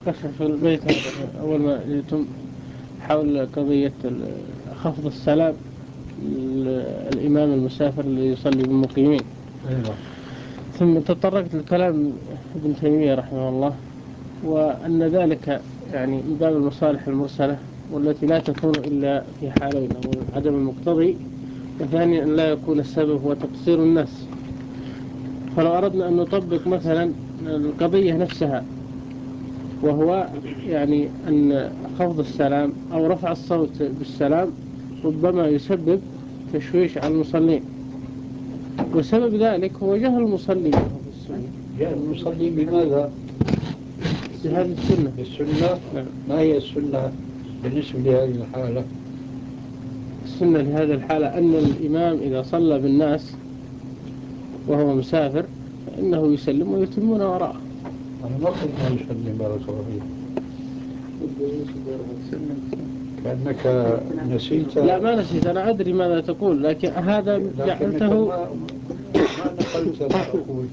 كشف البيت هذا أول ما يتم حول قضية خفض السلام الإمام المسافر اللي يصلي بالمقيمين. أيوة. ثم تطرقت لكلام ابن تيمية رحمه الله، وأن ذلك يعني من باب المصالح المرسلة والتي لا تكون إلا في حالين: أولا عدم المقتضي، وثانيا أن لا يكون السبب هو تقصير الناس. فلو أردنا أن نطبق مثلا القضية نفسها، وهو يعني أن خفض السلام أو رفع الصوت بالسلام ربما يسبب تشويش على المصلين، وسبب ذلك هو جهل المصلين بالسنة. جهل المصلي بماذا؟ بهذه السنة. بالسنة؟ نعم. ما هي السنة بالنسبة لهذه الحالة؟ السنة لهذه الحالة أن الإمام إذا صلى بالناس وهو مسافر فإنه يسلم ويتمون وراءه. أنا ما قلت ما يسلم، بارك الله فيك، كأنك نسيت. لا، ما نسيت، أنا أدري ماذا تقول، لكن هذا لكنك جعلته. ما نقلت ما أقول،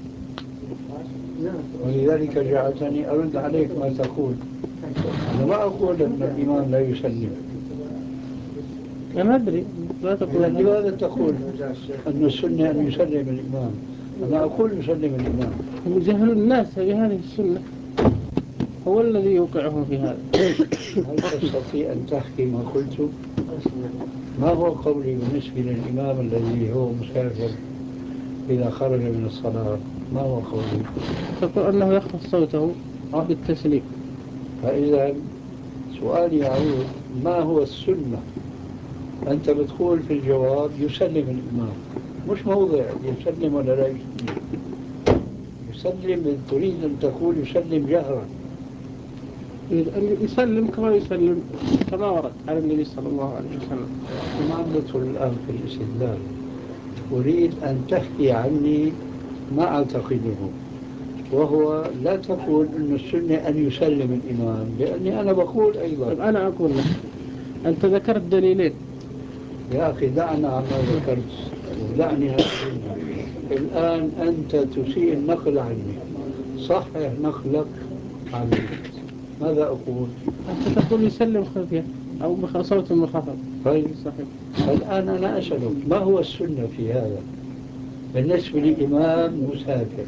ولذلك جعلتني أرد عليك ما تقول. أنا ما أقول أن الإمام لا يسلم. أنا أدري لا تقول هذا. لماذا تقول أن السنة أن يسلم الإمام؟ أنا أقول يسلم الإمام. جهل الناس بهذه السنة هو الذي يوقعهم في هذا. هل تستطيع أن تحكي ما قلت؟ ما هو قولي بالنسبة للإمام الذي هو مسافر إذا خرج من الصلاة؟ ما هو قولي؟ تقول أنه يخفض صوته بالتسليم. فإذا سؤالي يعود: ما هو السنة؟ أنت بتقول في الجواب يسلم الإمام، مش موضع يسلم ولا لا يسلم. يسلم، تريد أن تقول يسلم جهرا. أن يسلم كما يسلم كما ورد على النبي صلى الله عليه وسلم. ما عم ندخل الآن في الاستدلال. أريد أن تحكي عني ما أعتقده، وهو لا تقول أن السنة أن يسلم الإمام، لأني أنا بقول أيضا. طيب أنا أقول لك، أنت ذكرت دليلين. يا أخي دعنا عما ذكرت ودعني أقول. الآن أنت تسيء النقل عني، صحح نقلك عني. ماذا أقول؟ أنت تقول يسلم خفية أو بصوت منخفض. طيب صحيح. الآن أنا أسألك ما هو السنة في هذا بالنسبة لإمام مسافر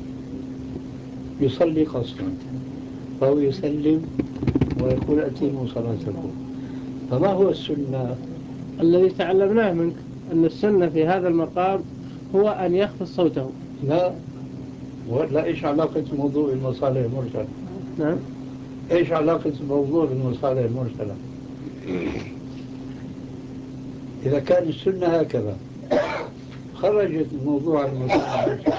يصلي قصرا، فهو يسلم ويقول أتموا صلاتكم، فما هو السنة؟ الذي تعلمناه منك أن السنة في هذا المقام هو أن يخفض صوته. لا، ولا إيش علاقة موضوع المصالح المرسلة؟ نعم. إيش علاقة الموضوع بالمصالح المرسلة؟ إذا كان السنة هكذا خرجت الموضوع عن المصالح المرسلة،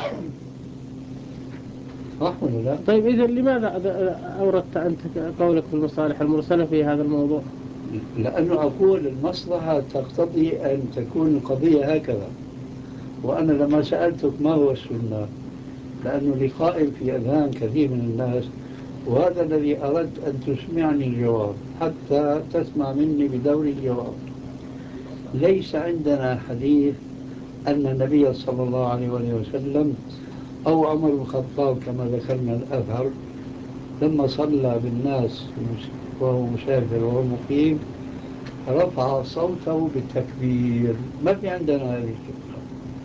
صح ولا لا؟ طيب إذا لماذا أوردت أنت قولك في المصالح المرسلة في هذا الموضوع؟ لأنه أقول المصلحة تقتضي أن تكون القضية هكذا. وأنا لما سألتك ما هو السنة، لأنه لقائم في أذهان كثير من الناس، وهذا الذي أردت أن تسمعني الجواب حتى تسمع مني بدور الجواب. ليس عندنا حديث أن النبي صلى الله عليه وسلم أو عمر بن الخطاب كما ذكرنا الأثر لما صلى بالناس وهو مسافر وهو مقيم رفع صوته بالتكبير. ما في عندنا هذه السنة.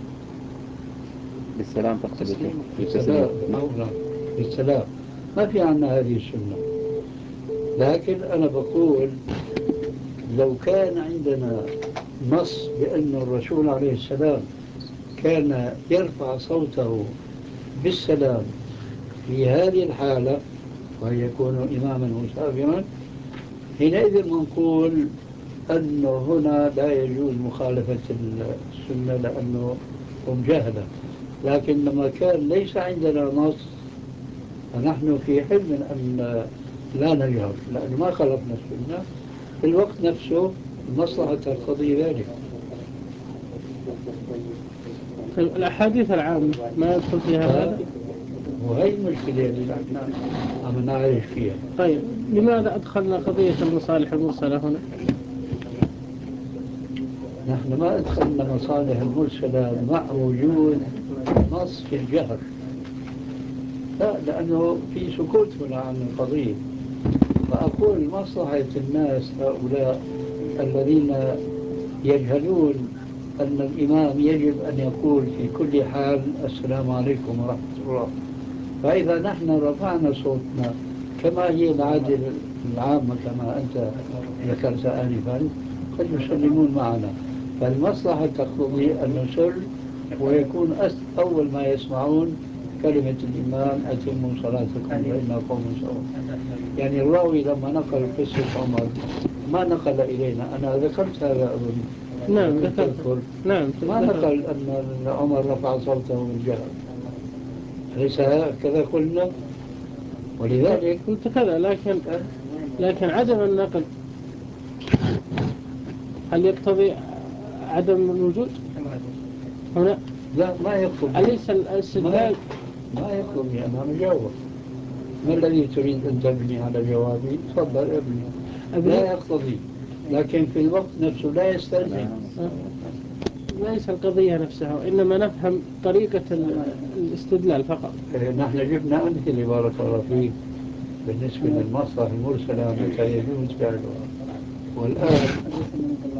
بالسلام تقصد بالسلام، بالسلام ما في عندنا هذه السنة. لكن أنا بقول لو كان عندنا نص بأن الرسول عليه السلام كان يرفع صوته بالسلام في هذه الحالة وهي يكون إماما مسافرا، حينئذ نقول أنه هنا لا يجوز مخالفة السنة لأنه هم جهلة. لكن لما كان ليس عندنا نص فنحن في حل من أن لا نجهر لأنه ما خالفنا السنة. في الوقت نفسه المصلحة تقتضي ذلك. طيب الأحاديث العامة ما يدخل فيها هذا؟ وهي المشكلة اللي نحن عم نعيش فيها. طيب لماذا أدخلنا قضية المصالح المرسلة هنا؟ نحن ما أدخلنا مصالح المرسلة مع وجود نص في الجهر، لا، لأنه في سكوت هنا عن القضية. فأقول مصلحة الناس هؤلاء الذين يجهلون أن الإمام يجب أن يقول في كل حال السلام عليكم ورحمة الله. فإذا نحن رفعنا صوتنا كما هي العادة العامة كما أنت ذكرت آنفا قد يسلمون معنا. فالمصلحة تقتضي أن نسل ويكون أول ما يسمعون كلمة الإمام أتموا صلاتكم فإنها قوم سواء. يعني الراوي لما نقل قصة عمر ما نقل إلينا، أنا ذكرت هذا أظن. نعم ذكرت. نعم ما نقل أن عمر رفع صوته والجهر، أليس هكذا قلنا؟ ولذلك قلت كذا، لكن عدم النقل هل يقتضي عدم الوجود هنا؟ لا ما يقتضي. أليس الاستدلال ما يقتضي. أنا مجاوب. ما الذي تريد أن تبني على جوابي؟ تفضل ابني. لا يقتضي، لكن في الوقت نفسه لا يستلزم. ليس القضية نفسها، وإنما نفهم طريقة الاستدلال فقط. نحن جبنا أمثلة بارك الله فيك بالنسبة للمصلحة المرسلة متى يجوز فعلها. والآن